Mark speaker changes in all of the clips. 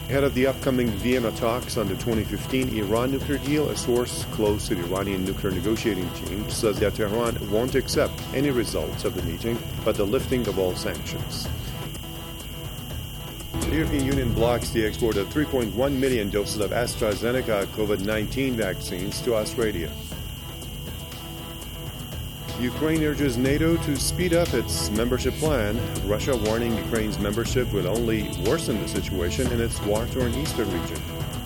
Speaker 1: Ahead of the upcoming Vienna talks on the 2015 Iran nuclear deal, a source close to the Iranian nuclear negotiating team says that Tehran won't accept any results of the meeting but the lifting of all sanctions. The European Union blocks the export of 3.1 million doses of AstraZeneca COVID-19 vaccines to Australia. Ukraine urges NATO to speed up its membership plan. Russia warning Ukraine's membership will only worsen the situation in its war-torn eastern region.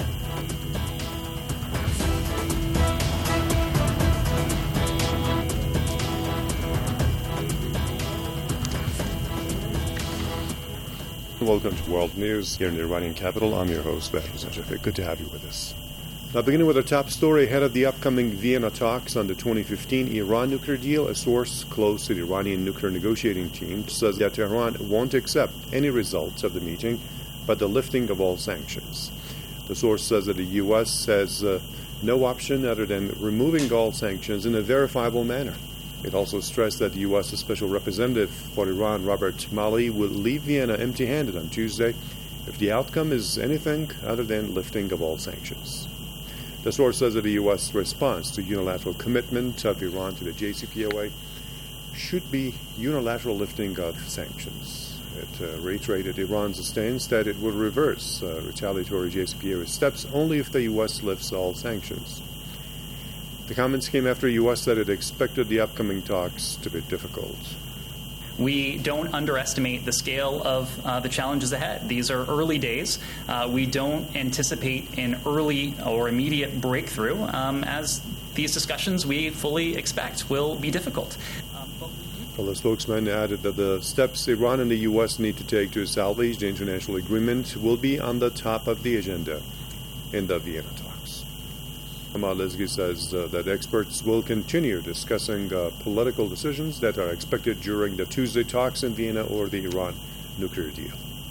Speaker 1: Welcome to World News here in the Iranian capital. I'm your host, Behrouz Najafeh. Good to have you with us. Now, beginning with our top story, ahead of the upcoming Vienna talks on the 2015 Iran nuclear deal, a source close to the Iranian nuclear negotiating team says that Tehran won't accept any results of the meeting but the lifting of all sanctions. The source says that the U.S. has no option other than removing all sanctions in a verifiable manner. It also stressed that the U.S. Special Representative for Iran, Robert Malley, will leave Vienna empty-handed on Tuesday if the outcome is anything other than lifting of all sanctions. The source says that the U.S. response to unilateral commitment of Iran to the JCPOA should be unilateral lifting of sanctions. It reiterated Iran's stance that it would reverse retaliatory JCPOA steps only if the U.S. lifts all sanctions. The comments came after the U.S. said it expected the upcoming talks to be difficult.
Speaker 2: We don't underestimate the scale of the challenges ahead. These are early days. We don't anticipate an early or immediate breakthrough, as these discussions we fully expect will be difficult.
Speaker 1: Well, the spokesman added that the steps Iran and the U.S. need to take to salvage the international agreement will be on the top of the agenda in the Vienna talks. Ahmad Lezgi says that experts will continue discussing political decisions that are expected during the Tuesday talks in Vienna or the Iran nuclear deal.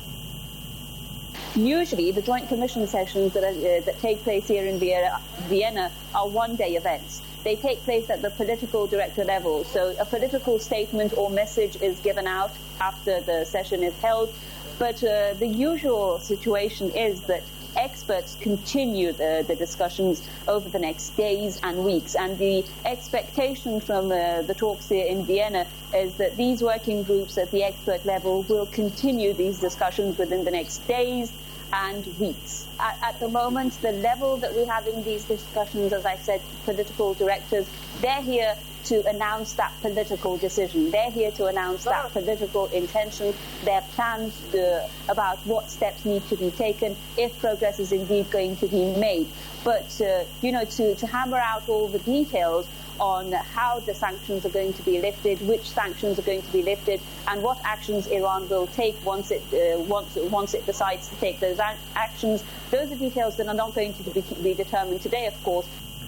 Speaker 3: Usually, the Joint Commission sessions that take place here in Vienna are one-day events. They take place at the political director level, so a political statement or message is given out after the session is held. But the usual situation is that experts continue the discussions over the next days and weeks. And the expectation from the talks here in Vienna is that these working groups at the expert level will continue these discussions within the next days and weeks. At the moment, the level that we're having these discussions, as I said, political directors, they're here to announce that political decision. They're here to announce that political intention, their plans about what steps need to be taken if progress is indeed going to be made. But, to hammer out all the details on how the sanctions are going to be lifted, which sanctions are going to be lifted, and what actions Iran will take once it decides to take those actions. Those are details that are not going to be determined today, of course.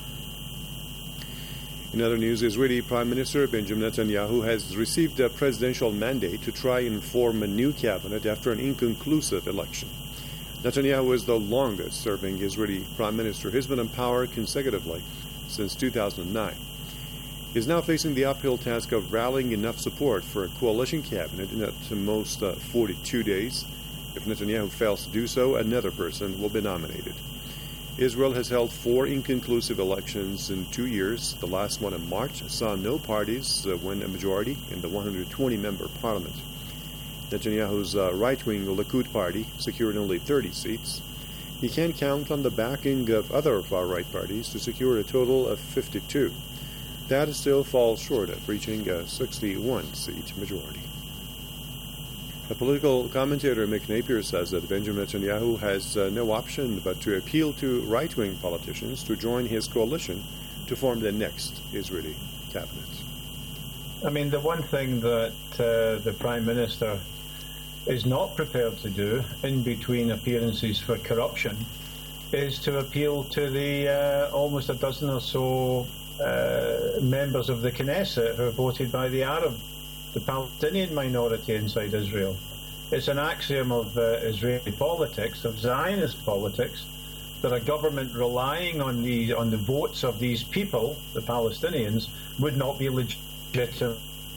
Speaker 1: In other news, Israeli Prime Minister Benjamin Netanyahu has received a presidential mandate to try and form a new cabinet after an inconclusive election. Netanyahu is the longest-serving Israeli Prime Minister. He's been in power consecutively since 2009. He's now facing the uphill task of rallying enough support for a coalition cabinet in at most 42 days. If Netanyahu fails to do so, another person will be nominated. Israel has held 4 inconclusive elections in 2 years. The last one in March saw no parties win a majority in the 120-member parliament. Netanyahu's right-wing Likud party secured only 30 seats. He can count on the backing of other far-right parties to secure a total of 52. That still falls short of reaching a 61-seat majority. A political commentator, Mick Napier, says that Benjamin Netanyahu has no option but to appeal to right-wing politicians to join his coalition to form the next Israeli cabinet.
Speaker 4: I mean, the one thing that the Prime Minister is not prepared to do in between appearances for corruption is to appeal to the almost a dozen or so members of the Knesset who are voted by the Palestinian minority inside Israel. It's an axiom of Israeli politics, of Zionist politics, that a government relying on the votes of these people, the Palestinians, would not be legitimate.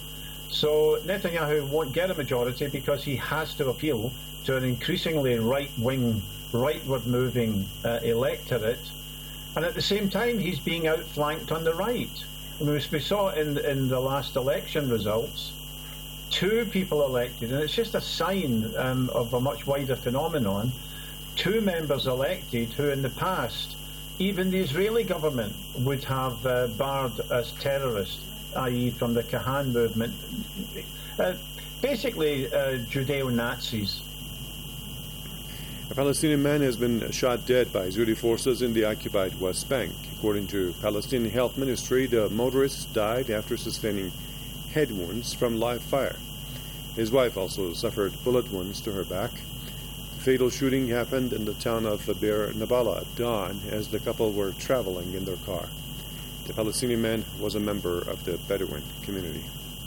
Speaker 4: So Netanyahu won't get a majority because he has to appeal to an increasingly right-wing, rightward-moving electorate. And at the same time, he's being outflanked on the right. I mean, we saw in the last election results, 2 people elected, and it's just a sign of a much wider phenomenon. 2 members elected who in the past, even the Israeli government would have barred as terrorists, i.e. from the Kahan movement, basically Judeo-Nazis.
Speaker 1: A Palestinian man has been shot dead by Israeli forces in the occupied West Bank. According to Palestinian Health Ministry, the motorist died after sustaining head wounds from live fire. His wife also suffered bullet wounds to her back. The fatal shooting happened in the town of Be'er Nabala at dawn as the couple were traveling in their car. The Palestinian man was a member of the Bedouin community.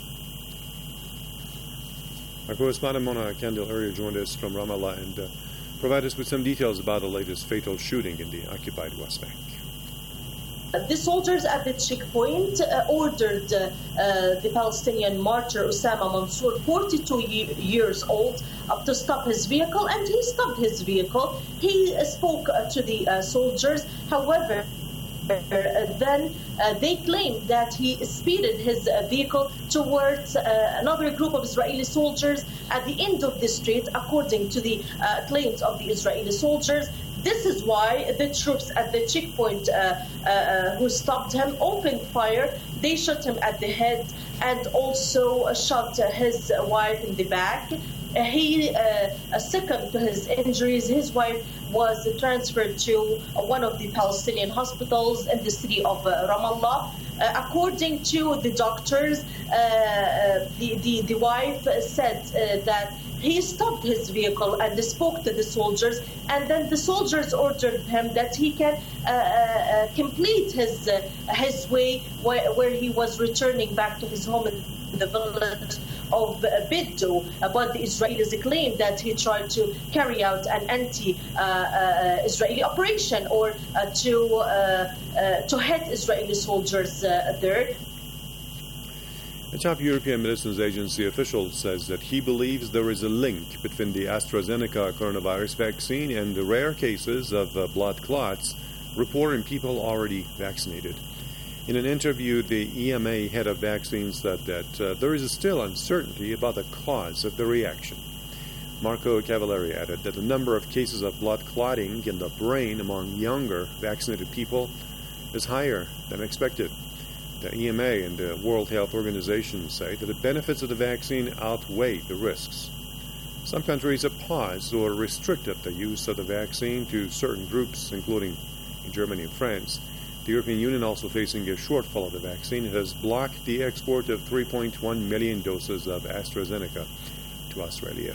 Speaker 1: Our correspondent Mona Kandil earlier joined us from Ramallah and provide us with some details about the latest fatal shooting in the occupied West Bank.
Speaker 5: The soldiers at the checkpoint ordered the Palestinian martyr Osama Mansour, 42 years old, to stop his vehicle, and he stopped his vehicle. He spoke to the soldiers. However, then they claimed that he speeded his vehicle towards another group of Israeli soldiers at the end of the street, according to the claims of the Israeli soldiers. This is why the troops at the checkpoint who stopped him opened fire. They shot him at the head and also shot his wife in the back. He succumbed to his injuries. His wife was transferred to one of the Palestinian hospitals in the city of Ramallah. According to the doctors, the wife said that he stopped his vehicle and spoke to the soldiers, and then the soldiers ordered him that he can complete his way where he was returning back to his home in the village of Biddo. But the Israelis claimed that he tried to carry out an anti-Israeli operation or to hit Israeli soldiers there.
Speaker 1: A top European Medicines Agency official says that he believes there is a link between the AstraZeneca coronavirus vaccine and the rare cases of blood clots reported in people already vaccinated. In an interview, the EMA head of vaccines said that there is still uncertainty about the cause of the reaction. Marco Cavalieri added that the number of cases of blood clotting in the brain among younger vaccinated people is higher than expected. The EMA and the World Health Organization say that the benefits of the vaccine outweigh the risks. Some countries have paused or restricted the use of the vaccine to certain groups, including in Germany and France. The European Union, also facing a shortfall of the vaccine, has blocked the export of 3.1 million doses of AstraZeneca to Australia.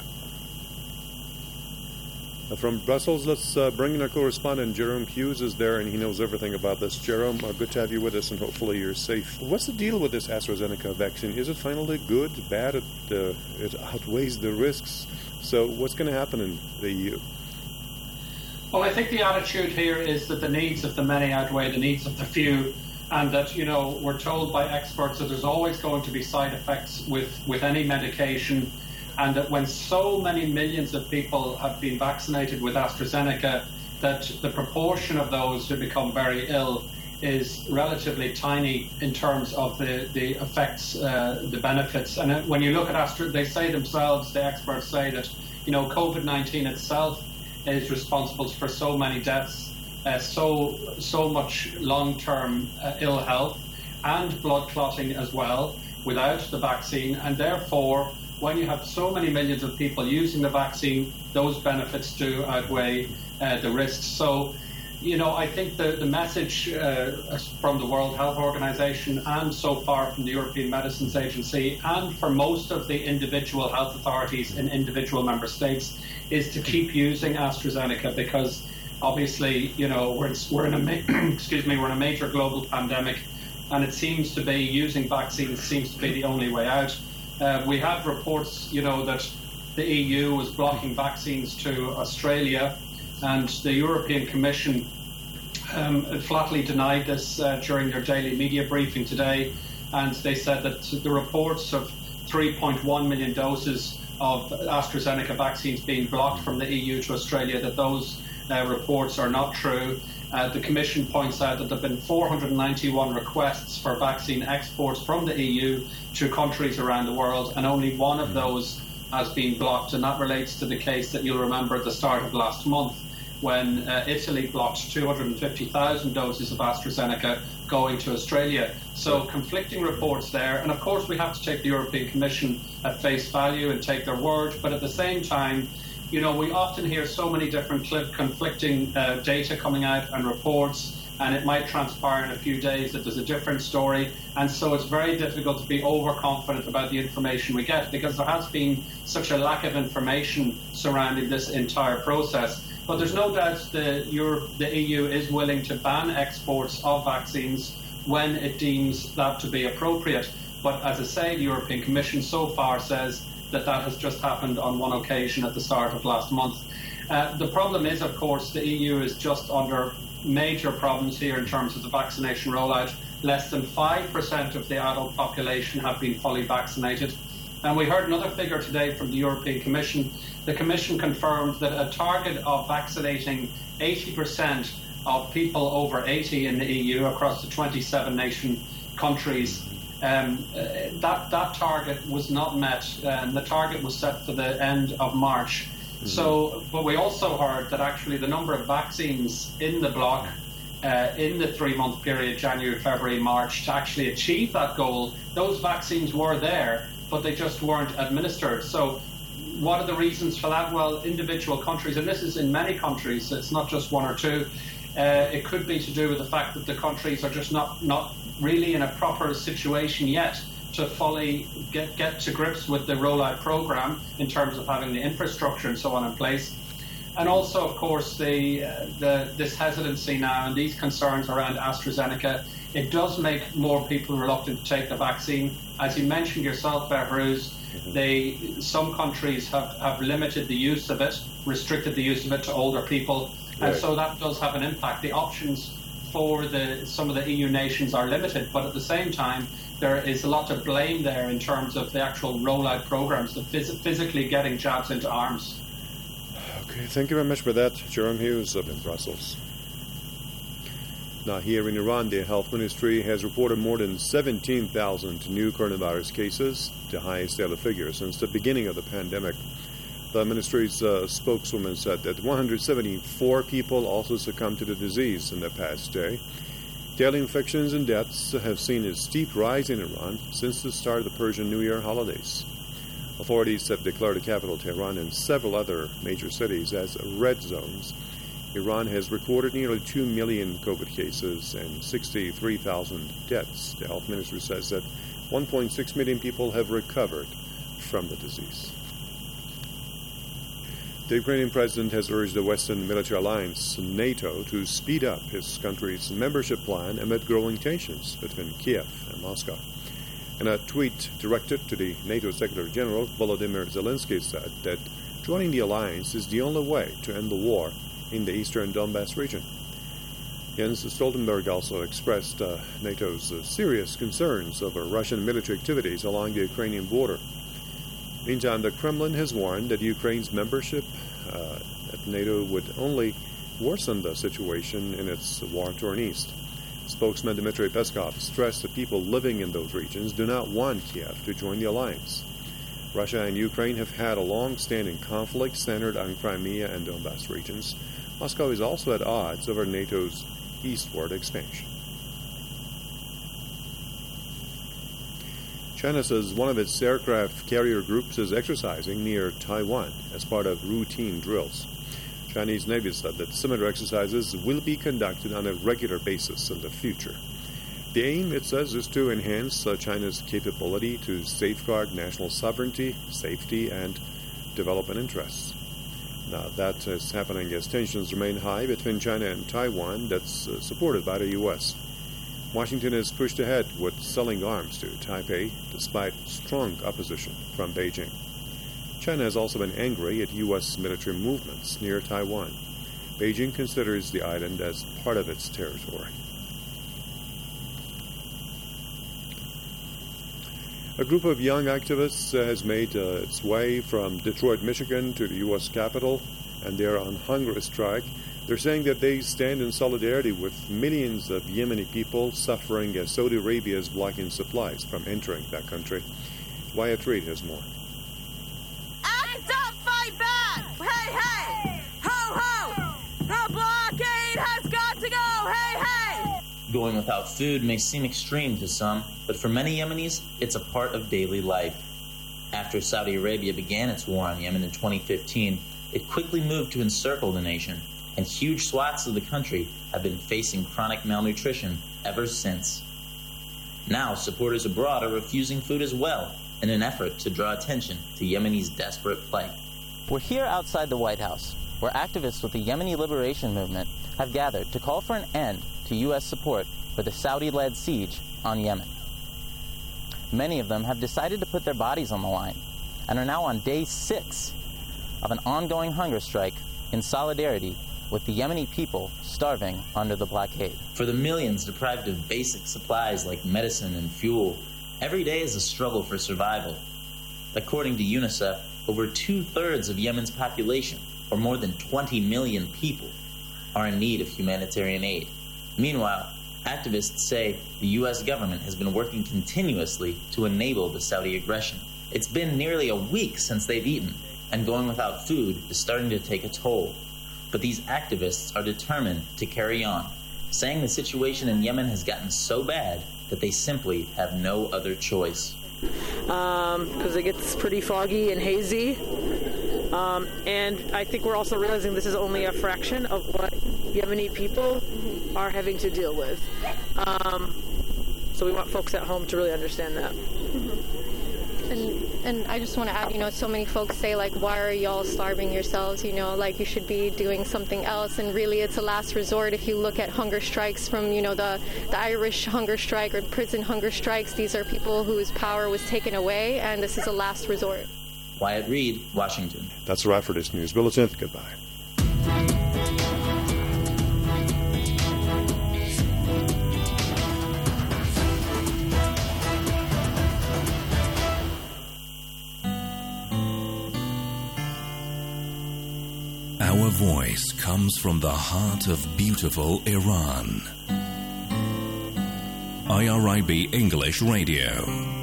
Speaker 1: From Brussels, let's bring in our correspondent. Jerome Hughes is there, and he knows everything about this. Jerome, good to have you with us, and hopefully you're safe. What's the deal with this AstraZeneca vaccine? Is it finally good, bad? It outweighs the risks. So what's going to happen in the EU?
Speaker 6: Well, I think the attitude here is that the needs of the many outweigh the needs of the few, and that, we're told by experts that there's always going to be side effects with any medication, and that when so many millions of people have been vaccinated with AstraZeneca, that the proportion of those who become very ill is relatively tiny in terms of the effects, the benefits. And when you look at they say themselves, the experts say that, COVID-19 itself is responsible for so many deaths, so much long-term ill health and blood clotting as well without the vaccine, and therefore when you have so many millions of people using the vaccine, those benefits do outweigh the risks. So, I think the message from the World Health Organization and so far from the European Medicines Agency and for most of the individual health authorities in individual member states is to keep using AstraZeneca, because obviously, we're in a major global pandemic, and it seems to be using vaccines seems to be the only way out. We have reports, that the EU was blocking vaccines to Australia, and the European Commission flatly denied this during their daily media briefing today. And they said that the reports of 3.1 million doses of AstraZeneca vaccines being blocked from the EU to Australia, that those reports are not true. The Commission points out that there have been 491 requests for vaccine exports from the EU to countries around the world, and only one of those has been blocked, and that relates to the case that you'll remember at the start of last month when Italy blocked 250,000 doses of AstraZeneca going to Australia. So conflicting reports there, and of course we have to take the European Commission at face value and take their word, but at the same time, you know, we often hear so many different conflicting data coming out and reports, and it might transpire in a few days that there's a different story. And so it's very difficult to be overconfident about the information we get, because there has been such a lack of information surrounding this entire process. But there's no doubt the EU is willing to ban exports of vaccines when it deems that to be appropriate. But as I say, the European Commission so far says that has just happened on one occasion at the start of last month. The problem is, of course, the EU is just under major problems here in terms of the vaccination rollout. Less than 5% of the adult population have been fully vaccinated. And we heard another figure today from the European Commission. The Commission confirmed that a target of vaccinating 80% of people over 80 in the EU across the 27 nation countries, that target was not met, and the target was set for the end of March. Mm-hmm. So, but we also heard that actually the number of vaccines in the bloc in the 3-month period, January, February, March, to actually achieve that goal, those vaccines were there, but they just weren't administered. So what are the reasons for that? Well, individual countries, and this is in many countries, it's not just one or two, it could be to do with the fact that the countries are just not really in a proper situation yet to fully get to grips with the rollout program in terms of having the infrastructure and so on in place. And also, of course, this hesitancy now and these concerns around AstraZeneca, it does make more people reluctant to take the vaccine. As you mentioned yourself, Behrouz, some countries have limited the use of it, restricted the use of it to older people, and so that does have an impact. The options for some of the EU nations are limited, but at the same time, there is a lot to blame there in terms of the actual rollout programs, the physically getting jabs into arms.
Speaker 1: Okay, thank you very much for that, Jerome Hughes up in Brussels. Now, here in Iran, the health ministry has reported more than 17,000 new coronavirus cases, the highest daily figure since the beginning of the pandemic. The ministry's spokeswoman said that 174 people also succumbed to the disease in the past day. Daily infections and deaths have seen a steep rise in Iran since the start of the Persian New Year holidays. Authorities have declared the capital, Tehran, and several other major cities as red zones. Iran has recorded nearly 2 million COVID cases and 63,000 deaths. The health ministry says that 1.6 million people have recovered from the disease. The Ukrainian president has urged the Western military alliance, NATO, to speed up his country's membership plan amid growing tensions between Kiev and Moscow. In a tweet directed to the NATO Secretary General, Volodymyr Zelensky said that joining the alliance is the only way to end the war in the eastern Donbass region. Jens Stoltenberg also expressed NATO's serious concerns over Russian military activities along the Ukrainian border. Meantime, the Kremlin has warned that Ukraine's membership at NATO would only worsen the situation in its war-torn east. Spokesman Dmitry Peskov stressed that people living in those regions do not want Kiev to join the alliance. Russia and Ukraine have had a long-standing conflict centered on Crimea and Donbass regions. Moscow is also at odds over NATO's eastward expansion. China says one of its aircraft carrier groups is exercising near Taiwan as part of routine drills. Chinese Navy said that similar exercises will be conducted on a regular basis in the future. The aim, it says, is to enhance China's capability to safeguard national sovereignty, safety, and development interests. Now, that is happening as tensions remain high between China and Taiwan, that's supported by the U.S. Washington has pushed ahead with selling arms to Taipei, despite strong opposition from Beijing. China has also been angry at U.S. military movements near Taiwan. Beijing considers the island as part of its territory. A group of young activists has made its way from Detroit, Michigan to the U.S. Capitol, and they're on hunger strike. They're saying that they stand in solidarity with millions of Yemeni people suffering as Saudi Arabia is blocking supplies from entering that country. Wyatt Reed has more.
Speaker 7: Act up, fight back! Hey, hey! Ho, ho! The blockade has got to go! Hey, hey!
Speaker 8: Going without food may seem extreme to some, but for many Yemenis, it's a part of daily life. After Saudi Arabia began its war on Yemen in 2015, it quickly moved to encircle the nation, and huge swaths of the country have been facing chronic malnutrition ever since. Now, supporters abroad are refusing food as well, in an effort to draw attention to Yemeni's desperate plight.
Speaker 9: We're here outside the White House, where activists with the Yemeni Liberation Movement have gathered to call for an end to U.S. support for the Saudi-led siege on Yemen. Many of them have decided to put their bodies on the line and are now on day 6 of an ongoing hunger strike in solidarity with the Yemeni people starving under the blockade.
Speaker 8: For the millions deprived of basic supplies like medicine and fuel, every day is a struggle for survival. According to UNICEF, over 2/3 of Yemen's population, or more than 20 million people, are in need of humanitarian aid. Meanwhile, activists say the U.S. government has been working continuously to enable the Saudi aggression. It's been nearly a week since they've eaten, and going without food is starting to take a toll. But these activists are determined to carry on, saying the situation in Yemen has gotten so bad that they simply have no other choice.
Speaker 10: Because it gets pretty foggy and hazy. And I think we're also realizing this is only a fraction of what Yemeni people are having to deal with. So we want folks at home to really understand that.
Speaker 11: And I just want to add, so many folks say, like, why are y'all starving yourselves? Like, you should be doing something else. And really, it's a last resort. If you look at hunger strikes from, the Irish hunger strike or prison hunger strikes, these are people whose power was taken away, and this is a last resort.
Speaker 8: Wyatt Reed, Washington.
Speaker 1: That's a wrap for this News Bulletin. Goodbye.
Speaker 12: Our voice comes from the heart of beautiful Iran. IRIB English Radio.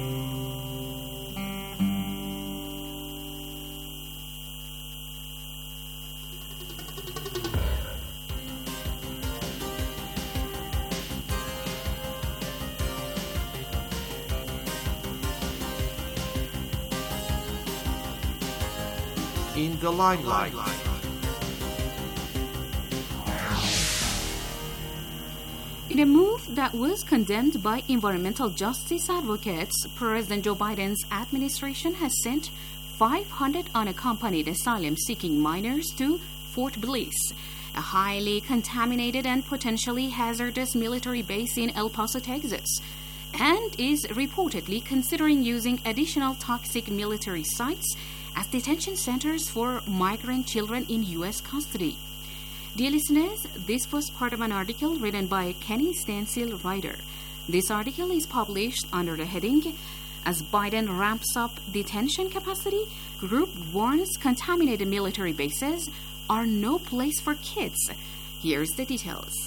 Speaker 13: In the limelight.
Speaker 14: In a move that was condemned by environmental justice advocates, President Joe Biden's administration has sent 500 unaccompanied asylum-seeking minors to Fort Bliss, a highly contaminated and potentially hazardous military base in El Paso, Texas, and is reportedly considering using additional toxic military sites as detention centers for migrant children in U.S. custody. Dear listeners, this was part of an article written by Kenny Stansil Ryder. This article is published under the heading, As Biden Ramps Up Detention Capacity, Group Warns Contaminated Military Bases Are No Place for Kids. Here's the details.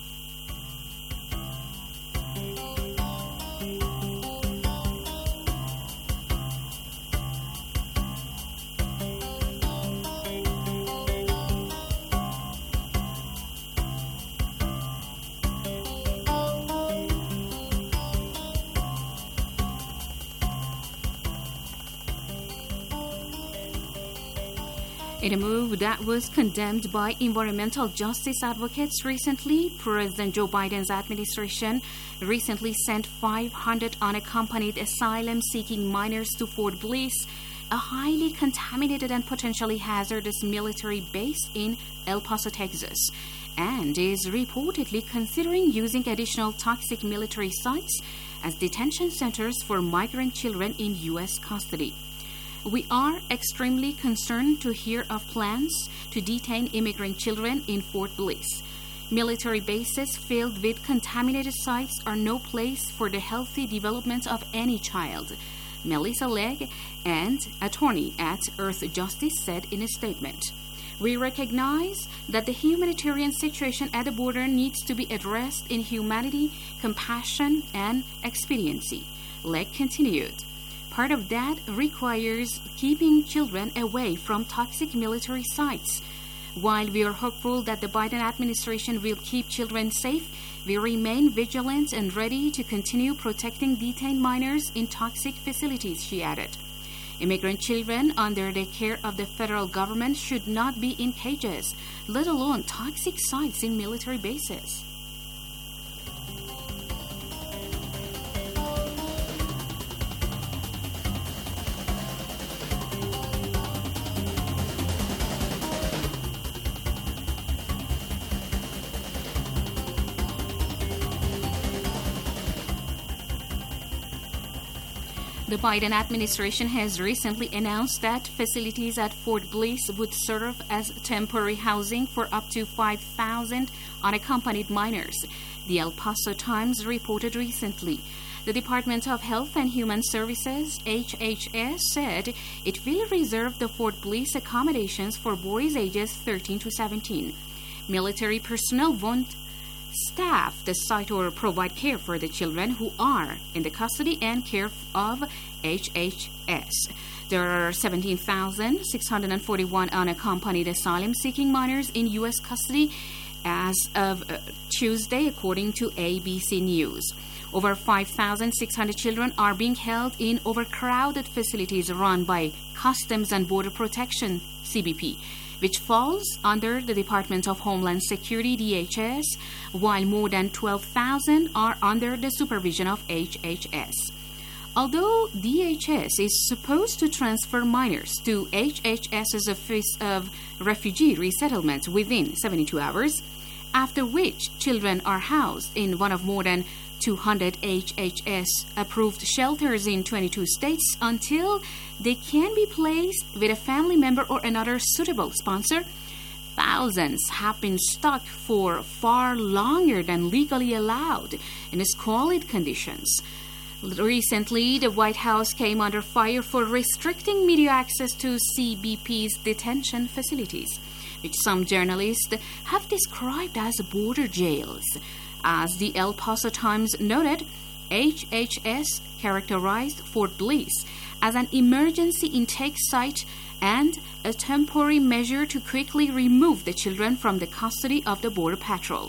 Speaker 14: In a move that was condemned by environmental justice advocates recently, President Joe Biden's administration recently sent 500 unaccompanied asylum-seeking minors to Fort Bliss, a highly contaminated and potentially hazardous military base in El Paso, Texas, and is reportedly considering using additional toxic military sites as detention centers for migrant children in U.S. custody. We are extremely concerned to hear of plans to detain immigrant children in Fort Bliss. Military bases filled with contaminated sites are no place for the healthy development of any child. Melissa Legg, and attorney at Earth Justice, said in a statement. We recognize that the humanitarian situation at the border needs to be addressed in humanity, compassion, and expediency. Legg continued. Part of that requires keeping children away from toxic military sites. While we are hopeful that the Biden administration will keep children safe, we remain vigilant and ready to continue protecting detained minors in toxic facilities, she added. Immigrant children under the care of the federal government should not be in cages, let alone toxic sites in military bases. The Biden administration has recently announced that facilities at Fort Bliss would serve as temporary housing for up to 5,000 unaccompanied minors. The El Paso Times reported recently. The Department of Health and Human Services, HHS, said it will reserve the Fort Bliss accommodations for boys ages 13 to 17. Military personnel won't staff the site or provide care for the children who are in the custody and care of HHS. There are 17,641 unaccompanied asylum-seeking minors in U.S. custody as of Tuesday, according to ABC News. Over 5,600 children are being held in overcrowded facilities run by Customs and Border Protection, CBP, which falls under the Department of Homeland Security, DHS, while more than 12,000 are under the supervision of HHS. Although DHS is supposed to transfer minors to HHS's Office of Refugee Resettlement within 72 hours, after which children are housed in one of more than 200 HHS-approved shelters in 22 states until they can be placed with a family member or another suitable sponsor, thousands have been stuck for far longer than legally allowed in squalid conditions. Recently, the White House came under fire for restricting media access to CBP's detention facilities, which some journalists have described as border jails. As the El Paso Times noted, HHS characterized Fort Bliss as an emergency intake site and a temporary measure to quickly remove the children from the custody of the Border Patrol.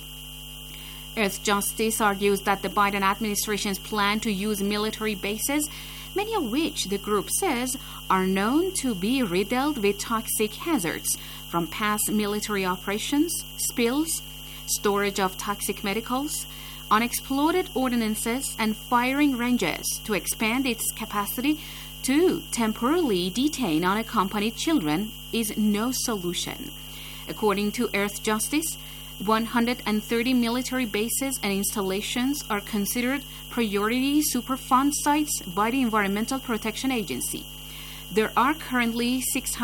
Speaker 14: Earth Justice argues that the Biden administration's plan to use military bases, many of which the group says are known to be riddled with toxic hazards from past military operations, spills, storage of toxic medicals, unexploded ordnances, and firing ranges to expand its capacity to temporarily detain unaccompanied children is no solution. According to Earth Justice, 130 military bases and installations are considered priority Superfund sites by the Environmental Protection Agency. There are currently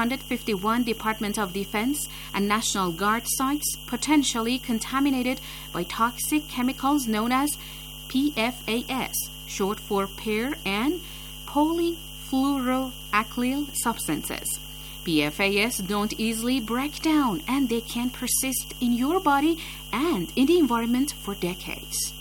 Speaker 14: 651 Department of Defense and National Guard sites potentially contaminated by toxic chemicals known as PFAS, short for per- and polyfluoroalkyl substances. PFAS don't easily break down, and they can persist in your body and in the environment for decades.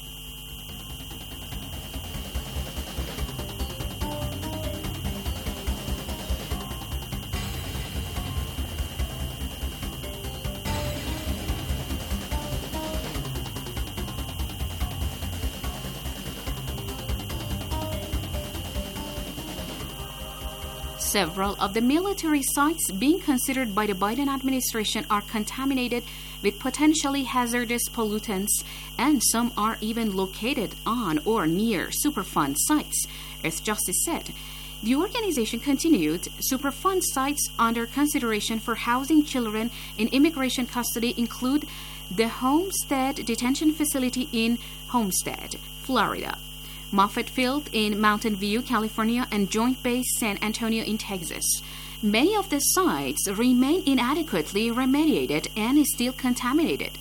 Speaker 14: Several of the military sites being considered by the Biden administration are contaminated with potentially hazardous pollutants, and some are even located on or near Superfund sites, Earth Justice said. The organization continued, Superfund sites under consideration for housing children in immigration custody include the Homestead Detention Facility in Homestead, Florida, Moffett Field in Mountain View, California, and Joint Base San Antonio in Texas. Many of the sites remain inadequately remediated and still contaminated.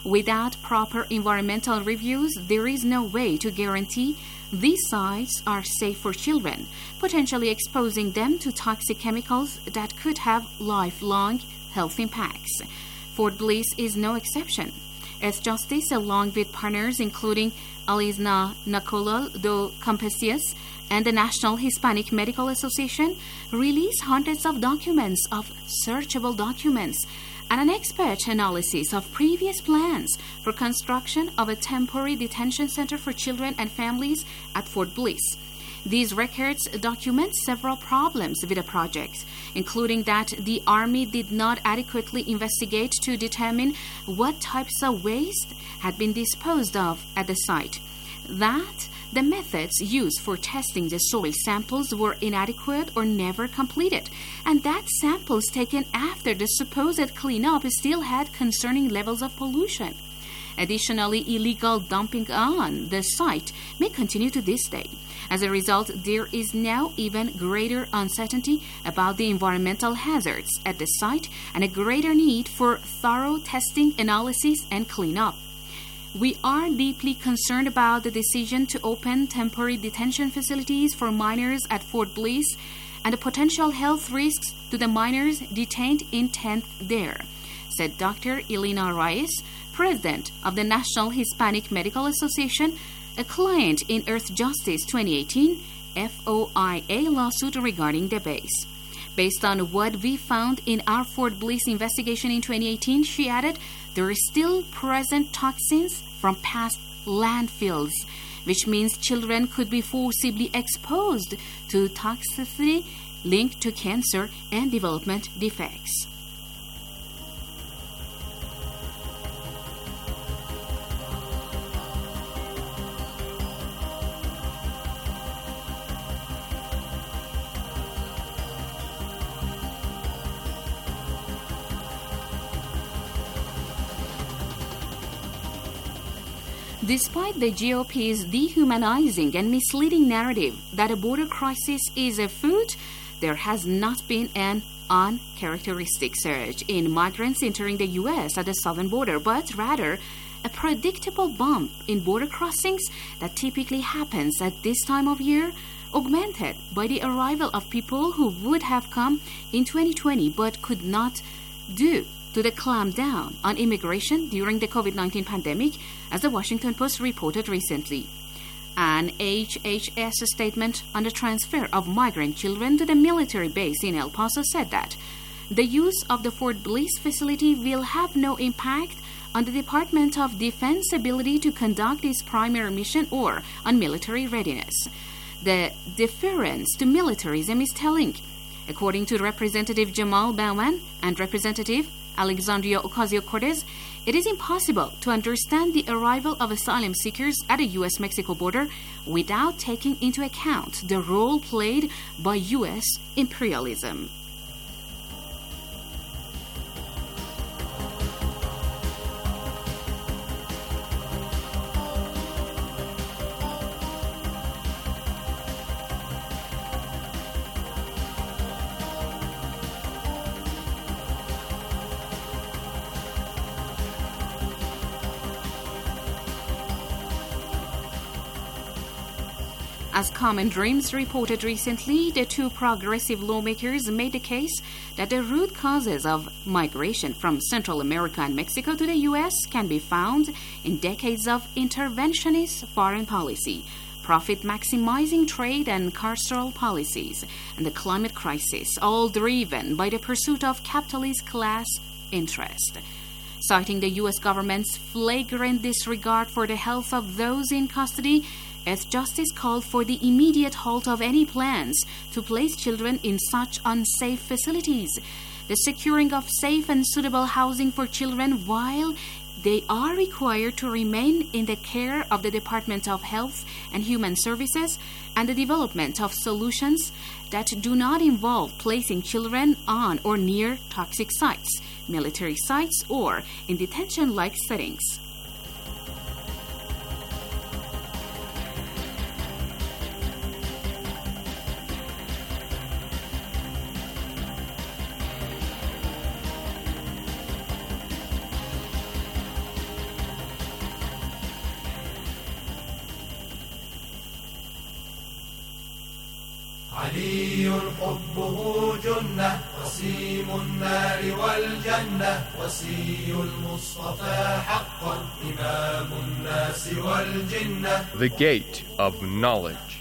Speaker 14: Without proper environmental reviews, there is no way to guarantee these sites are safe for children, potentially exposing them to toxic chemicals that could have lifelong health impacts. Fort Bliss is no exception. Earthjustice, along with partners including Alisna Nacolal do Campesias and the National Hispanic Medical Association, released hundreds of documents, of searchable documents, and an expert analysis of previous plans for construction of a temporary detention center for children and families at Fort Bliss. These records document several problems with the project, including that the Army did not adequately investigate to determine what types of waste had been disposed of at the site, that the methods used for testing the soil samples were inadequate or never completed, and that samples taken after the supposed cleanup still had concerning levels of pollution. Additionally, illegal dumping on the site may continue to this day. As a result, there is now even greater uncertainty about the environmental hazards at the site and a greater need for thorough testing, analysis, and cleanup. We are deeply concerned about the decision to open temporary detention facilities for minors at Fort Bliss and the potential health risks to the minors detained intent there, said Dr. Elena Reyes, president of the National Hispanic Medical Association, a client in Earthjustice 2018 FOIA lawsuit regarding the base. Based on what we found in our Fort Bliss investigation in 2018, she added, there are still present toxins from past landfills, which means children could be forcibly exposed to toxicity linked to cancer and development defects. Despite the GOP's dehumanizing and misleading narrative that a border crisis is afoot, there has not been an uncharacteristic surge in migrants entering the U.S. at the southern border, but rather a predictable bump in border crossings that typically happens at this time of year, augmented by the arrival of people who would have come in 2020 but could not due to the clampdown on immigration during the COVID-19 pandemic, as the Washington Post reported recently. An HHS statement on the transfer of migrant children to the military base in El Paso said that the use of the Fort Bliss facility will have no impact on the Department of Defense ability to conduct its primary mission or on military readiness. The deference to militarism is telling. According to Representative Jamal Bowman and Representative Alexandria Ocasio-Cortez, it is impossible to understand the arrival of asylum seekers at the U.S.-Mexico border without taking into account the role played by U.S. imperialism. As Common Dreams reported recently, the two progressive lawmakers made the case that the root causes of migration from Central America and Mexico to the U.S. can be found in decades of interventionist foreign policy, profit-maximizing trade and carceral policies, and the climate crisis, all driven by the pursuit of capitalist class interest. Citing the U.S. government's flagrant disregard for the health of those in custody, Earthjustice called for the immediate halt of any plans to place children in such unsafe facilities, the securing of safe and suitable housing for children while they are required to remain in the care of the Department of Health and Human Services, and the development of solutions that do not involve placing children on or near toxic sites, military sites, or in detention-like settings.
Speaker 13: علي حبه جنة وسيم النار والجنة وسي المصطفى حقا إمام الناس والجنة.
Speaker 15: The Gate of Knowledge.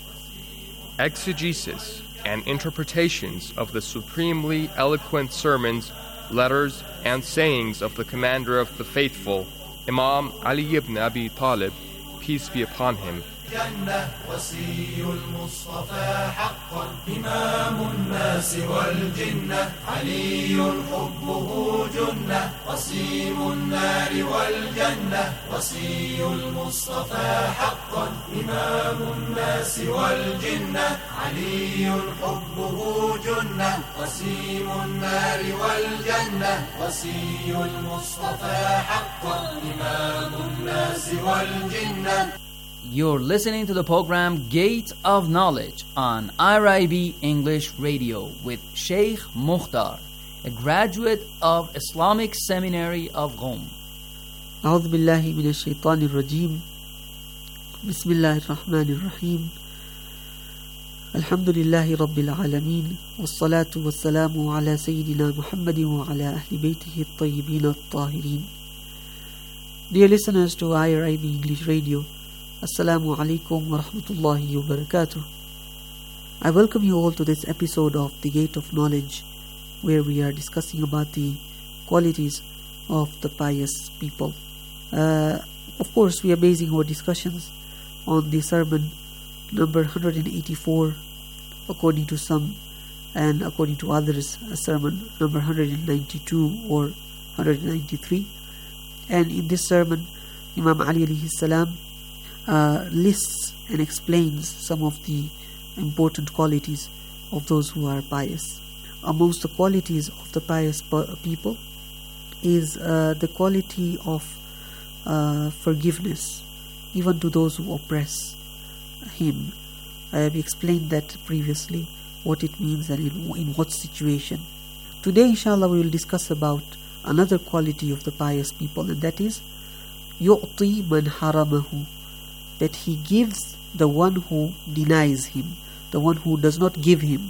Speaker 15: Exegesis and interpretations of the supremely eloquent sermons, letters, and sayings of the Commander of the Faithful, Imam Ali ibn Abi Talib, peace be upon him.
Speaker 13: جنة وسي المصطفى حقا إمام الناس والجنة علي حبه جنة وسيم النار والجنة وسي المصطفى حقا إمام الناس والجنة علي حبه جنة وسيم النار والجنة وسي المصطفى حقا إمام الناس والجنة.
Speaker 16: You're listening to the program Gate of Knowledge on IRIB English Radio with Sheikh Mukhtar, a graduate of Islamic Seminary of Qom.
Speaker 17: أعوذ بالله من الشيطان الرجيم. بسم الله الرحمن الرحيم. الحمد لله رب العالمين والصلاة والسلام على سيدنا محمد وعلى أهل بيته الطيبين الطاهرين. Dear listeners to IRIB English Radio, Assalamu alaikum wa rahmatullahi wa barakatuh. I welcome you all to this episode of The Gate of Knowledge, where we are discussing about the qualities of the pious people. Of course, we are basing our discussions on the sermon number 184, according to some, and according to others, a sermon number 192 or 193. And in this sermon, Imam Ali alayhi salam lists and explains some of the important qualities of those who are pious. Amongst the qualities of the pious people is the quality of forgiveness, even to those who oppress him. I have explained that previously, what it means and in what situation. Today, inshallah, we will discuss about another quality of the pious people, and that is يُعْطِي مَنْ حَرَمَهُ, that he gives the one who denies him, the one who does not give him.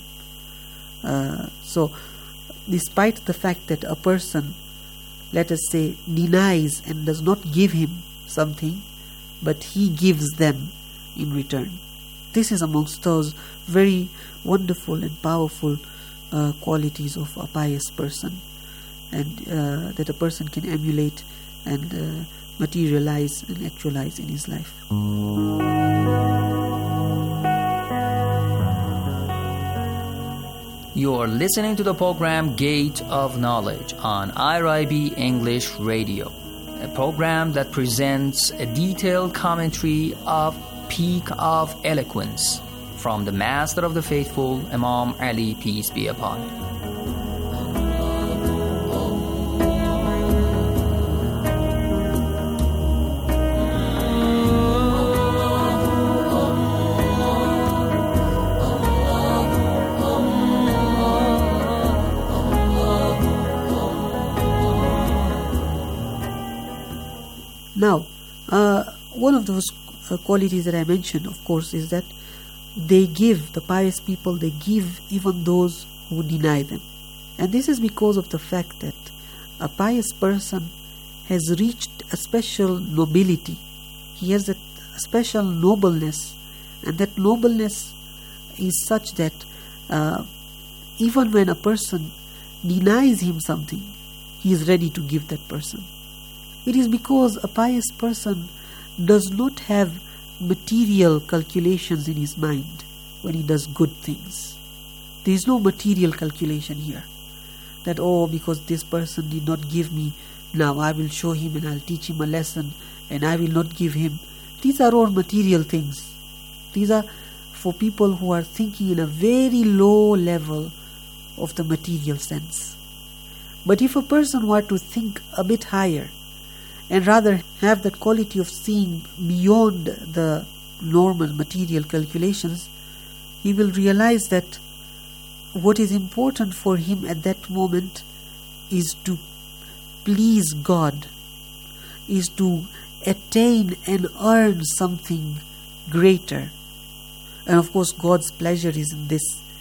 Speaker 17: So, despite the fact that a person, let us say, denies and does not give him something, but he gives them in return. This is amongst those very wonderful and powerful qualities of a pious person, and that a person can emulate and materialize and actualize in his life.
Speaker 16: You are listening to the program Gate of Knowledge on IRIB English Radio, a program that presents a detailed commentary of Peak of Eloquence from the Master of the Faithful, Imam Ali, peace be upon him.
Speaker 17: Now, one of those qualities that I mentioned, of course, is that they give, the pious people, they give even those who deny them. And this is because of the fact that a pious person has reached a special nobility. He has a special nobleness, and that nobleness is such that even when a person denies him something, he is ready to give that person. It is because a pious person does not have material calculations in his mind when he does good things. There is no material calculation here. That, because this person did not give me, now I will show him and I'll teach him a lesson and I will not give him. These are all material things. These are for people who are thinking in a very low level of the material sense. But if a person were to think a bit higher, and rather have that quality of seeing beyond the normal material calculations, he will realize that what is important for him at that moment is to please God, is to attain and earn something greater. And of course, God's pleasure is in this,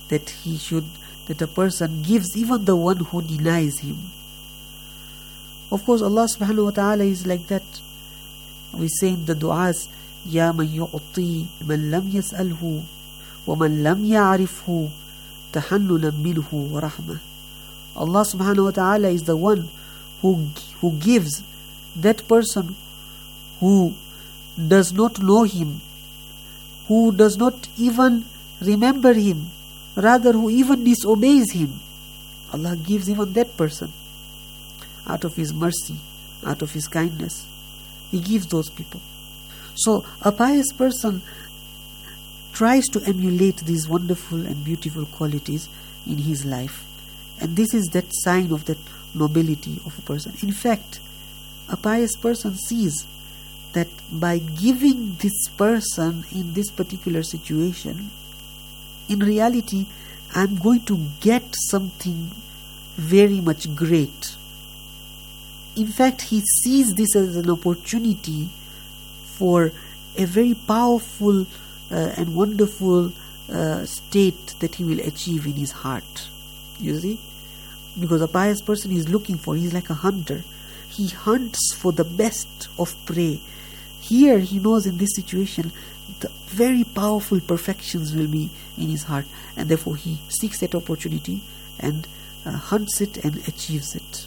Speaker 17: that a person gives even the one who denies him. Of course, Allah subhanahu wa ta'ala is like that. We say in the du'as, Ya man yu'ti man lam yas'alhu wa man lam ya'rifhu tahannunan minhu wa rahmah. Allah subhanahu wa ta'ala is the one who gives that person who does not know him, who does not even remember him, rather who even disobeys him. Allah gives even that person out of His mercy, out of His kindness. He gives those people. So a pious person tries to emulate these wonderful and beautiful qualities in his life. And this is that sign of that nobility of a person. In fact, a pious person sees that by giving this person in this particular situation, in reality, I'm going to get something very much great. In fact, he sees this as an opportunity for a very powerful and wonderful state that he will achieve in his heart. You see? Because a pious person is looking for, he's like a hunter. He hunts for the best of prey. Here he knows in this situation the very powerful perfections will be in his heart, and therefore he seeks that opportunity and hunts it and achieves it.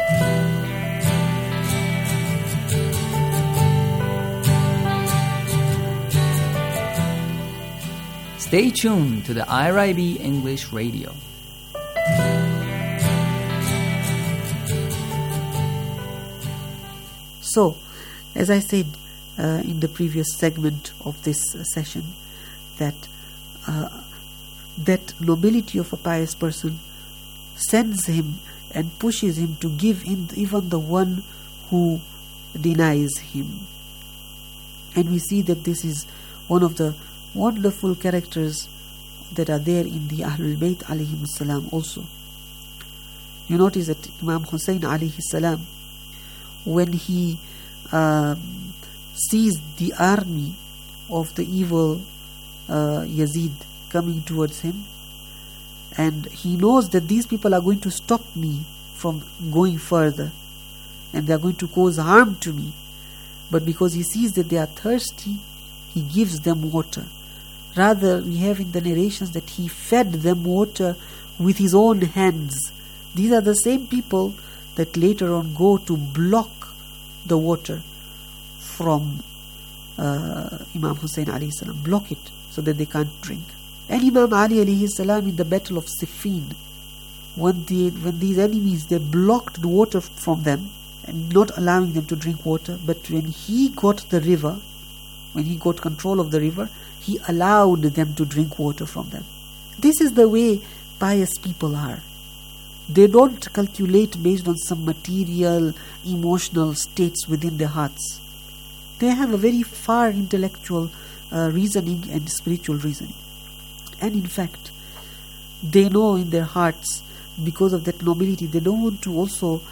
Speaker 16: Stay tuned to the IRIB English Radio.
Speaker 17: So, as I said in the previous segment of this session, that nobility of a pious person sends him and pushes him to give in even the one who denies him. And we see that this is one of the wonderful characters that are there in the Ahlul Bayt alayhim salam also. You notice that Imam Hussein alayhi salam, when he sees the army of the evil Yazid coming towards him, and he knows that these people are going to stop me from going further and they are going to cause harm to me, but because he sees that they are thirsty, he gives them water. Rather, we have in the narrations that he fed them water with his own hands. These are the same people that later on go to block the water from Imam Hussein alayhi salam, block it so that they can't drink. And Imam Ali alayhi salam in the battle of Siffin, when these enemies, they blocked the water from them and not allowing them to drink water, but when he got the river, when he got control of the river, he allowed them to drink water from them. This is the way pious people are. They don't calculate based on some material, emotional states within their hearts. They have a very far intellectual reasoning and spiritual reasoning. And in fact, they know in their hearts, because of that nobility, they don't want to also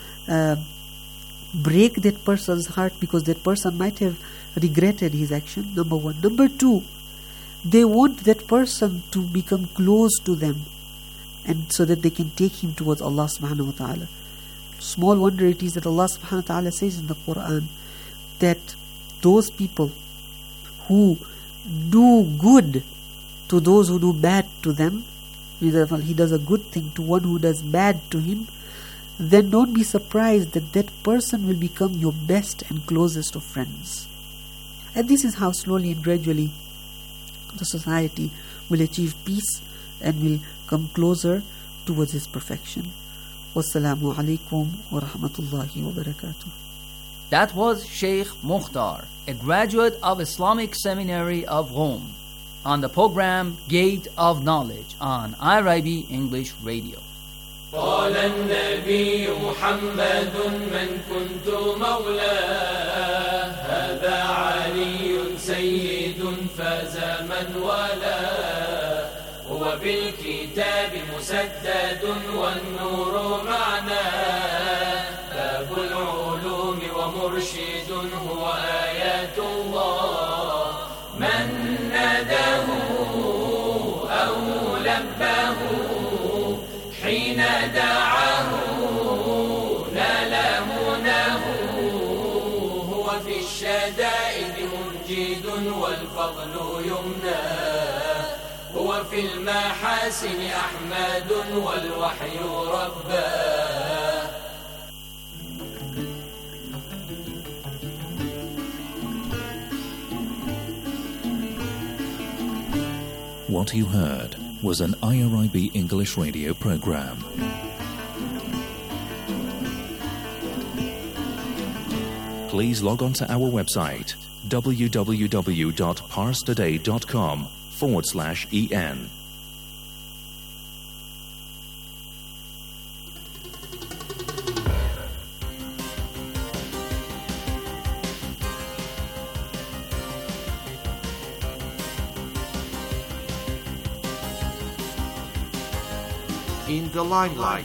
Speaker 17: break that person's heart, because that person might have regretted his action, number one. Number two, they want that person to become close to them, and so that they can take him towards Allah subhanahu wa ta'ala. Small wonder it is that Allah subhanahu wa ta'ala says in the Quran that those people who do good to those who do bad to them, he does a good thing to one who does bad to him, then don't be surprised that that person will become your best and closest of friends. And this is how slowly and gradually the society will achieve peace and will come closer towards its perfection. Wassalamu alaikum wa rahmatullahi wa barakatuh.
Speaker 16: That was Sheikh Mukhtar, a graduate of Islamic Seminary of Rome, on the program Gate of Knowledge on IRIB English Radio.
Speaker 13: قال النبي محمد من كنت مولاه هذا علي سيد فاز من والاه هو بالكتاب مسدد والنور معناه باب العلوم ومرشد هو آيات الله من ناداه أو لباه وفي المحاسن أحمد والوحي رباه.
Speaker 12: What you heard was an IRIB English radio program. Please log on to our website www.parstoday.com/en.
Speaker 18: In the limelight.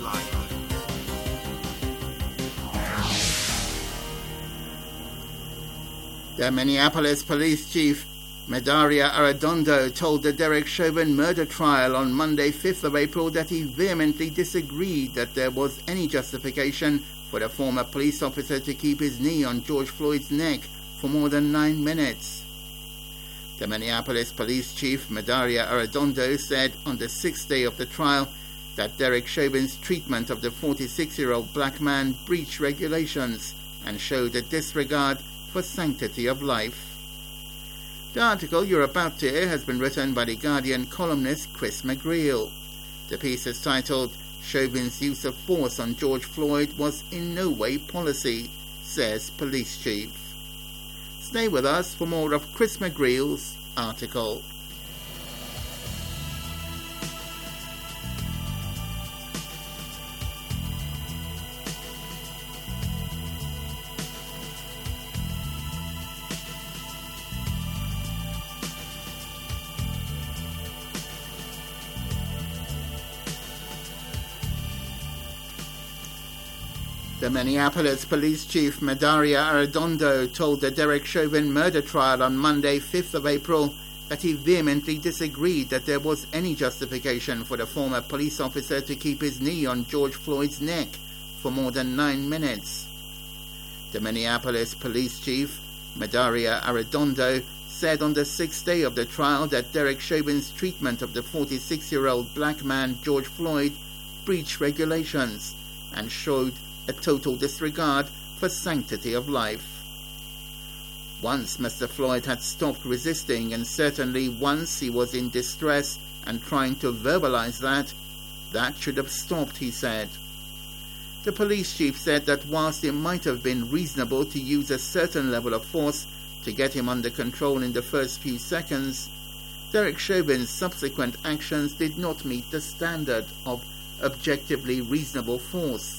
Speaker 19: The Minneapolis Police Chief Medaria Arredondo told the Derek Chauvin murder trial on Monday, 5th of April, that he vehemently disagreed that there was any justification for the former police officer to keep his knee on George Floyd's neck for more than 9 minutes. The Minneapolis Police Chief Medaria Arredondo said on the 6th day of the trial that Derek Chauvin's treatment of the 46-year-old black man breached regulations and showed a disregard for sanctity of life. The article you're about to hear has been written by The Guardian columnist Chris McGreal. The piece is titled, "Chauvin's use of force on George Floyd was in no way policy," says Police Chief. Stay with us for more of Chris McGreal's article. The Minneapolis Police Chief Medaria Arredondo told the Derek Chauvin murder trial on Monday, 5th of April, that he vehemently disagreed that there was any justification for the former police officer to keep his knee on George Floyd's neck for more than 9 minutes. The Minneapolis Police Chief Medaria Arredondo said on the 6th day of the trial that Derek Chauvin's treatment of the 46-year-old black man George Floyd breached regulations and showed a total disregard for sanctity of life. Once Mr. Floyd had stopped resisting, and certainly once he was in distress and trying to verbalize that should have stopped, he said. The police chief said that whilst it might have been reasonable to use a certain level of force to get him under control in the first few seconds, Derek Chauvin's subsequent actions did not meet the standard of objectively reasonable force.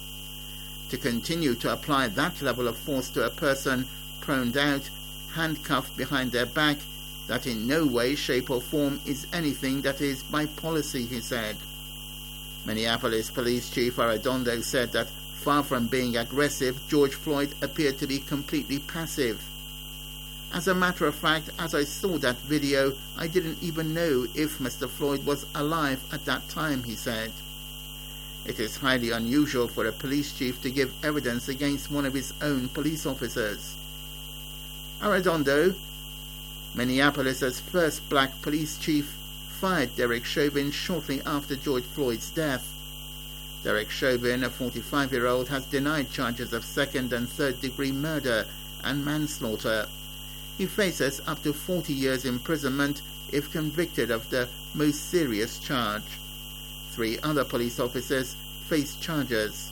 Speaker 19: To continue to apply that level of force to a person proned out, handcuffed behind their back, that in no way, shape or form is anything that is by policy, he said. Minneapolis Police Chief Arredondo said that far from being aggressive, George Floyd appeared to be completely passive. As a matter of fact, as I saw that video, I didn't even know if Mr. Floyd was alive at that time, he said. It is highly unusual for a police chief to give evidence against one of his own police officers. Arredondo, Minneapolis' first black police chief, fired Derek Chauvin shortly after George Floyd's death. Derek Chauvin, a 45-year-old, has denied charges of second and third degree murder and manslaughter. He faces up to 40 years imprisonment if convicted of the most serious charge. 3 other police officers faced charges.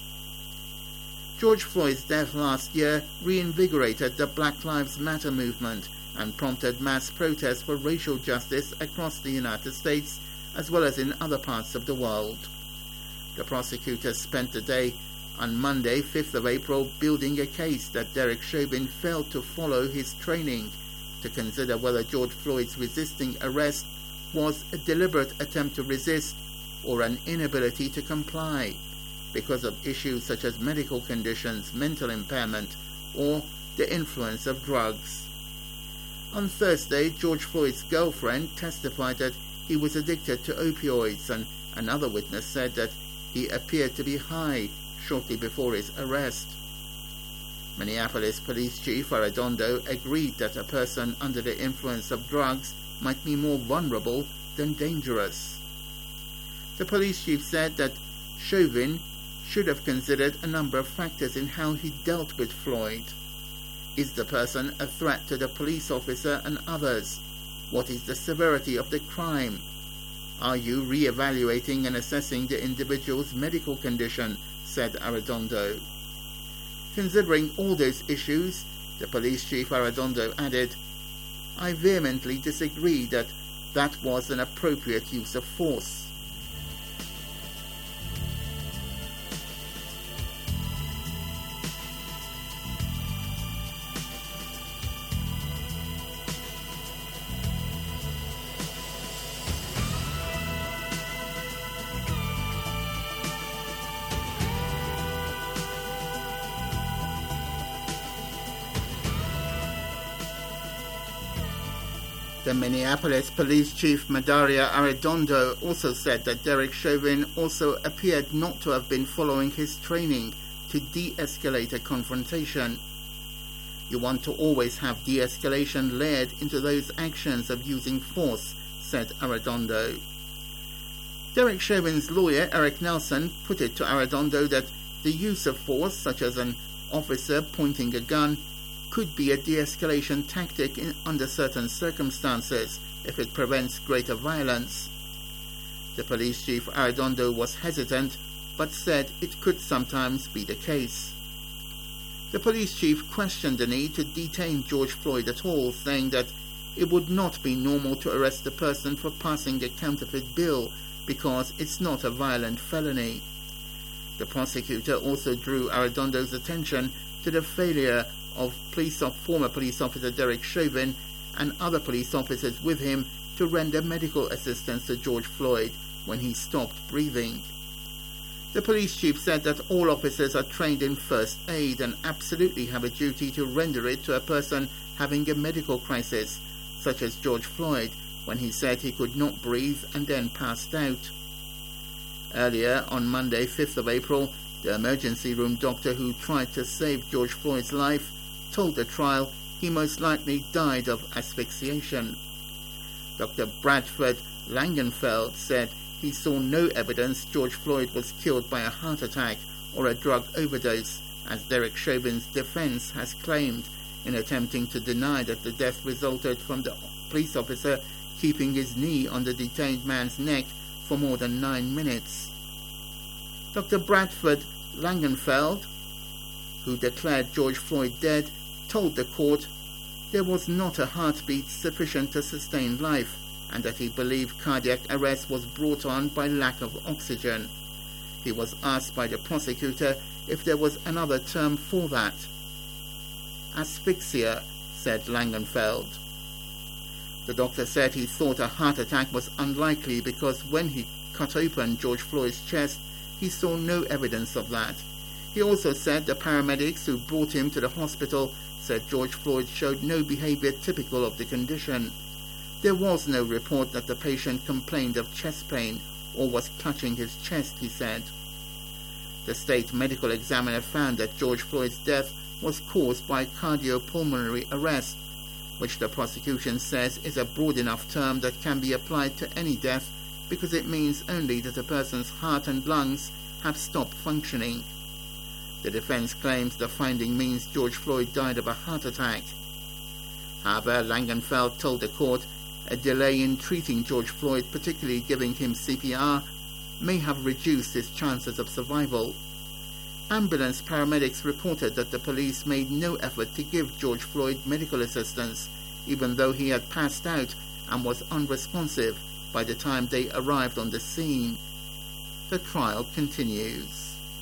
Speaker 19: George Floyd's death last year reinvigorated the Black Lives Matter movement and prompted mass protests for racial justice across the United States as well as in other parts of the world. The prosecutors spent the day on Monday, 5th of April, building a case that Derek Chauvin failed to follow his training to consider whether George Floyd's resisting arrest was a deliberate attempt to resist or an inability to comply because of issues such as medical conditions, mental impairment, or the influence of drugs. On Thursday, George Floyd's girlfriend testified that he was addicted to opioids, and another witness said that he appeared to be high shortly before his arrest. Minneapolis Police Chief Arredondo agreed that a person under the influence of drugs might be more vulnerable than dangerous. The police chief said that Chauvin should have considered a number of factors in how he dealt with Floyd. Is the person a threat to the police officer and others? What is the severity of the crime? Are you re-evaluating and assessing the individual's medical condition? Said Arredondo. Considering all those issues, the police chief Arredondo added, I vehemently disagree that was an appropriate use of force. The Minneapolis police chief Medaria Arredondo also said that Derek Chauvin also appeared not to have been following his training to de-escalate a confrontation. You want to always have de-escalation layered into those actions of using force, said Arredondo. Derek Chauvin's lawyer, Eric Nelson, put it to Arredondo that the use of force, such as an officer pointing a gun, could be a de-escalation tactic under certain circumstances if it prevents greater violence. The police chief Arredondo was hesitant, but said it could sometimes be the case. The police chief questioned the need to detain George Floyd at all, saying that it would not be normal to arrest a person for passing a counterfeit bill because it's not a violent felony. The prosecutor also drew Arredondo's attention to the failure of former police officer Derek Chauvin and other police officers with him to render medical assistance to George Floyd when he stopped breathing. The police chief said that all officers are trained in first aid and absolutely have a duty to render it to a person having a medical crisis, such as George Floyd, when he said he could not breathe and then passed out. Earlier, on Monday, 5th of April, the emergency room doctor who tried to save George Floyd's life told the trial he most likely died of asphyxiation. Dr. Bradford Langenfeld said he saw no evidence George Floyd was killed by a heart attack or a drug overdose, as Derek Chauvin's defense has claimed, in attempting to deny that the death resulted from the police officer keeping his knee on the detained man's neck for more than 9 minutes. Dr. Bradford Langenfeld, who declared George Floyd dead, told the court there was not a heartbeat sufficient to sustain life and that he believed cardiac arrest was brought on by lack of oxygen. He was asked by the prosecutor if there was another term for that. Asphyxia, said Langenfeld. The doctor said he thought a heart attack was unlikely because when he cut open George Floyd's chest, he saw no evidence of that. He also said the paramedics who brought him to the hospital said George Floyd showed no behavior typical of the condition. There was no report that the patient complained of chest pain or was clutching his chest, he said. The state medical examiner found that George Floyd's death was caused by cardiopulmonary arrest, which the prosecution says is a broad enough term that can be applied to any death because it means only that a person's heart and lungs have stopped functioning. The defense claims the finding means George Floyd died of a heart attack. However, Langenfeld told the court a delay in treating George Floyd, particularly giving him CPR, may have reduced his chances of survival. Ambulance paramedics reported that the police made no effort to give George Floyd medical assistance, even though he had passed out and was unresponsive by the time they arrived on the scene. The trial continues.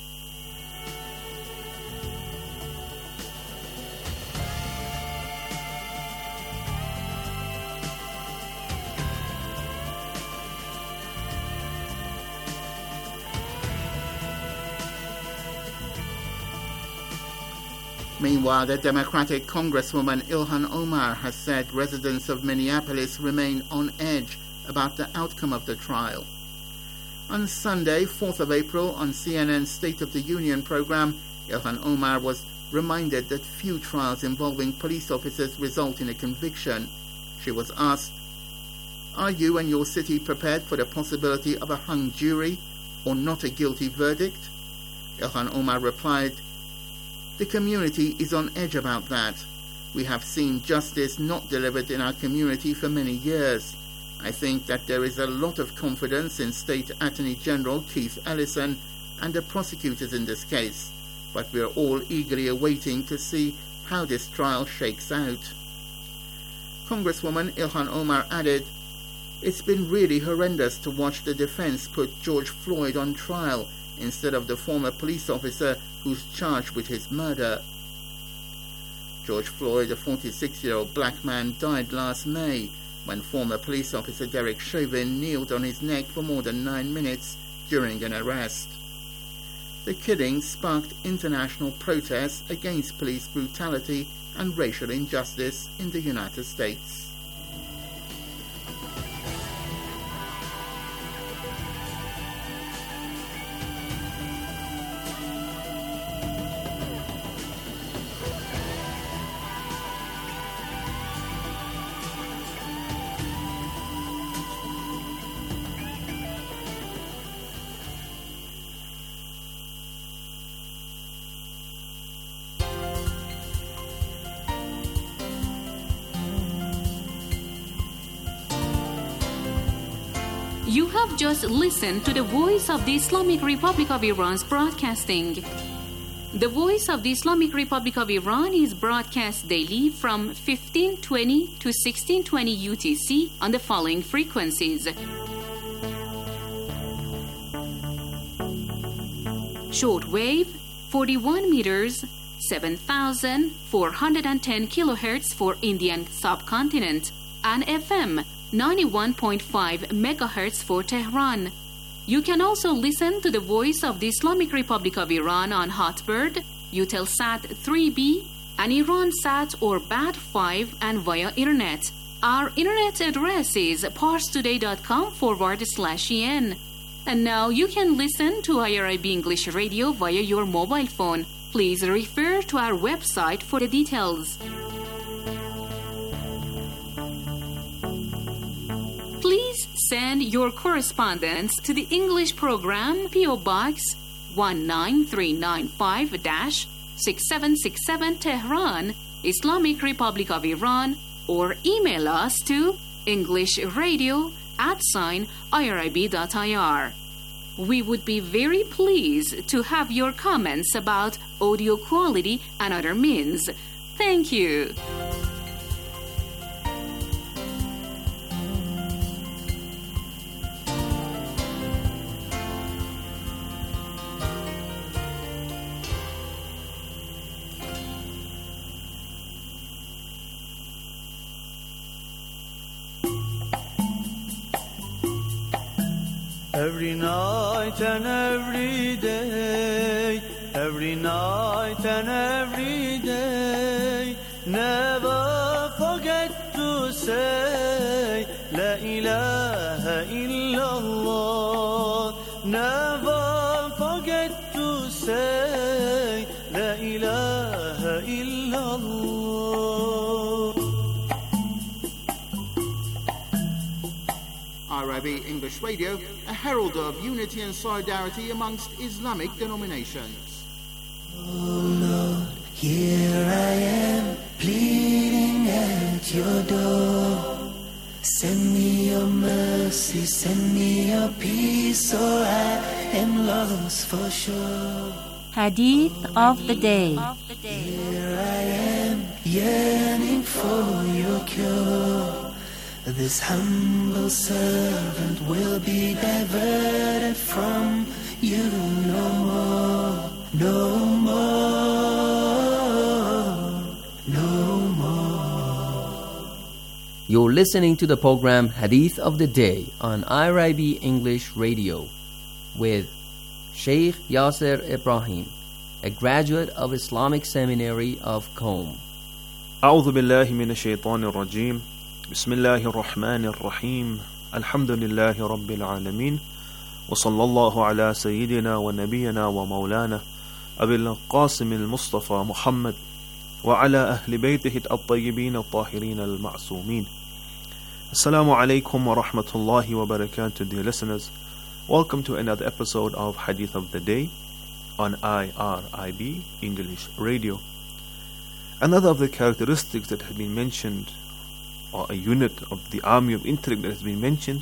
Speaker 19: Meanwhile, the Democratic Congresswoman Ilhan Omar has said residents of Minneapolis remain on edge about the outcome of the trial. On Sunday, 4th of April, on CNN's State of the Union program, Ilhan Omar was reminded that few trials involving police officers result in a conviction. She was asked, Are you and your city prepared for the possibility of a hung jury or not a guilty verdict? Ilhan Omar replied, "The community is on edge about that. We have seen justice not delivered in our community for many years. I think that there is a lot of confidence in State Attorney General Keith Ellison and the prosecutors in this case, but we are all eagerly awaiting to see how this trial shakes out." Congresswoman Ilhan Omar added, "It's been really horrendous to watch the defense put George Floyd on trial instead of the former police officer who's charged with his murder." George Floyd, a 46-year-old black man, died last May when former police officer Derek Chauvin kneeled on his neck for more than 9 minutes during an arrest. The killing sparked international protests against police brutality and racial injustice in the United States.
Speaker 14: You have just listened to the Voice of the Islamic Republic of Iran's broadcasting. The Voice of the Islamic Republic of Iran is broadcast daily from 1520 to 1620 UTC on the following frequencies. Shortwave 41 meters, 7,410 kilohertz for Indian subcontinent, and FM 91.5 megahertz for Tehran. You can also listen to the Voice of the Islamic Republic of Iran on Hotbird, Eutelsat 3B, and Iransat or Bat5 and via Internet. Our Internet address is parstoday.com/en. And now you can listen to IRIB English Radio via your mobile phone. Please refer to our website for the details. Please send your correspondence to the English program P.O. Box 19395-6767 Tehran, Islamic Republic of Iran, or email us to englishradio@irib.ir. We would be very pleased to have your comments about audio quality and other means. Thank you.
Speaker 20: Every night and every day, every night and every day, never forget to say La ilaha illallah. Never forget to say La ilaha illallah.
Speaker 19: IRIB English Radio, a herald of unity and solidarity amongst Islamic denominations.
Speaker 21: Oh Lord, here I am, pleading at your door. Send me your mercy, send me your peace, or I am lost for sure.
Speaker 22: Hadith of the Day.
Speaker 21: Here I am, yearning for your cure. This humble servant will be diverted from you no more, no more, no more.
Speaker 23: You're listening to the program Hadith of the Day on IRIB English Radio with Sheikh Yasser Ibrahim, a graduate of Islamic Seminary of Qom.
Speaker 24: أعوذ بالله من الشيطان الرجيم. بسم الله الرحمن الرحيم. الحمد لله رب العالمين. وصلى الله على سيدنا ونبينا ومولانا أبي القاسم المصطفى محمد وعلى أهل بيته الطيبين الطاهرين المعصومين. Assalamu alaikum wa rahmatullahi wa barakatuh, dear listeners. Welcome to another episode of Hadith of the Day on IRIB English Radio. Another of the characteristics that have been mentioned, or a unit of the army of intellect that has been mentioned,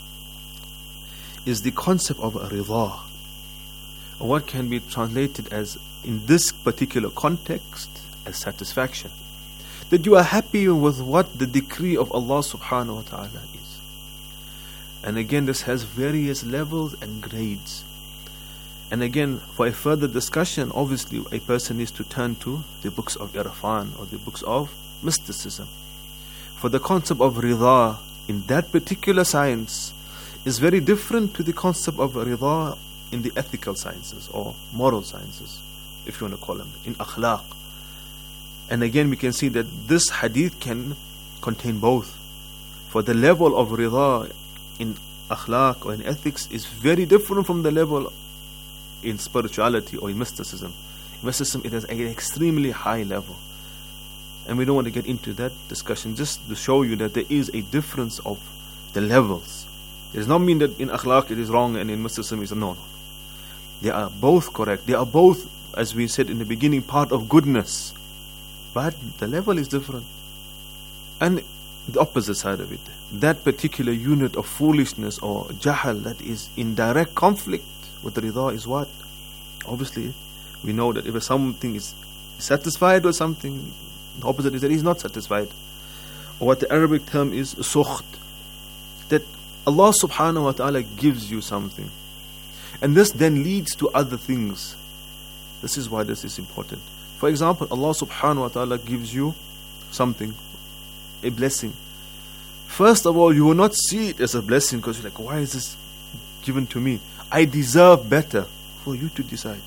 Speaker 24: is the concept of rida, or what can be translated as, in this particular context, as satisfaction. That you are happy with what the decree of Allah subhanahu wa ta'ala is. And again, this has various levels and grades. And again, for a further discussion, obviously a person needs to turn to the books of Irfan or the books of mysticism. For the concept of rida in that particular science is very different to the concept of rida in the ethical sciences or moral sciences, if you want to call them, in akhlaq. And again, we can see that this hadith can contain both. For the level of rida in akhlaq or in ethics is very different from the level in spirituality or in mysticism. In mysticism, it is an extremely high level. And we don't want to get into that discussion, just to show you that there is a difference of the levels. It does not mean that in akhlaq it is wrong and in mysticism it is no. They are both correct. They are both, as we said in the beginning, part of goodness. But the level is different. And the opposite side of it, that particular unit of foolishness or jahal that is in direct conflict with rida is what? Obviously, we know that if something is satisfied with something, the opposite is that he's not satisfied. Or what the Arabic term is sukht, that Allah subhanahu wa ta'ala gives you something. And this then leads to other things. This is why this is important. For example, Allah subhanahu wa ta'ala gives you something, a blessing. First of all, you will not see it as a blessing because you're like, why is this given to me? I deserve better. For you to decide.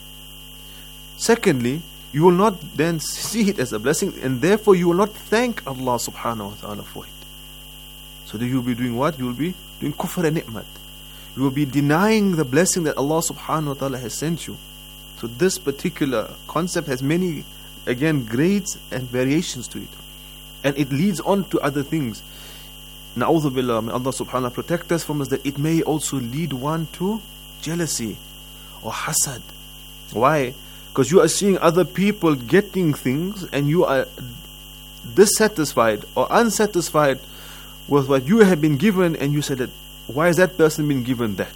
Speaker 24: Secondly, you will not then see it as a blessing, and therefore you will not thank Allah subhanahu wa ta'ala for it. So then you will be doing what? You will be doing kufr and ni'mat. You will be denying the blessing that Allah subhanahu wa ta'ala has sent you. So this particular concept has many, again, grades and variations to it. And it leads on to other things. Na'udhu billah, may Allah subhanahu wa ta'ala protect us from this, that it may also lead one to jealousy or hasad. Why? Because you are seeing other people getting things and you are dissatisfied or unsatisfied with what you have been given, and you said that, why has that person been given that?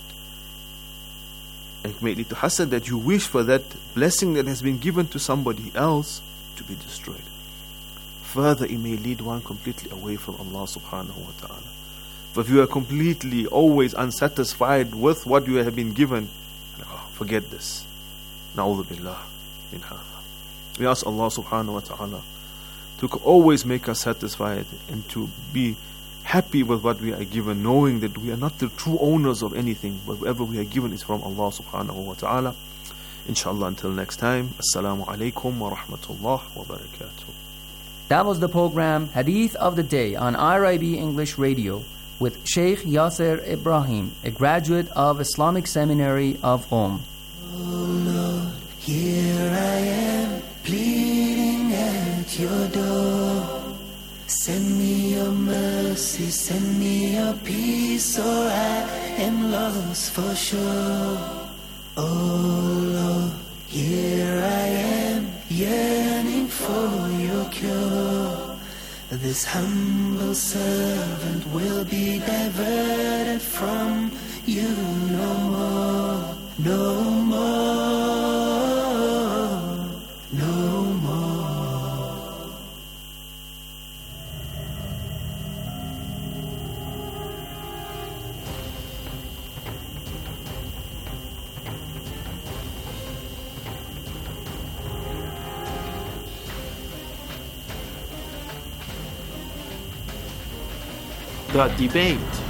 Speaker 24: And it may lead to hasad, that you wish for that blessing that has been given to somebody else to be destroyed. Further, it may lead one completely away from Allah subhanahu wa ta'ala. For if you are completely always unsatisfied with what you have been given, forget this. Na'udhu billah min hadha. We ask Allah subhanahu wa ta'ala to always make us satisfied and to be happy with what we are given, knowing that we are not the true owners of anything, but whatever we are given is from Allah subhanahu wa ta'ala. Inshallah, until next time, Assalamu alaikum wa rahmatullah wa barakatuh.
Speaker 23: That was the program Hadith of the Day on IRIB English Radio with Sheikh Yasser Ibrahim, a graduate of Islamic Seminary of Qom.
Speaker 21: Oh Lord, here I am, pleading at your door. Send me your mercy, send me your peace, or I am lost for sure. Oh Lord, here I am, yearning for your cure. This humble servant will be diverted from you no more, no more, no more.
Speaker 18: The debate.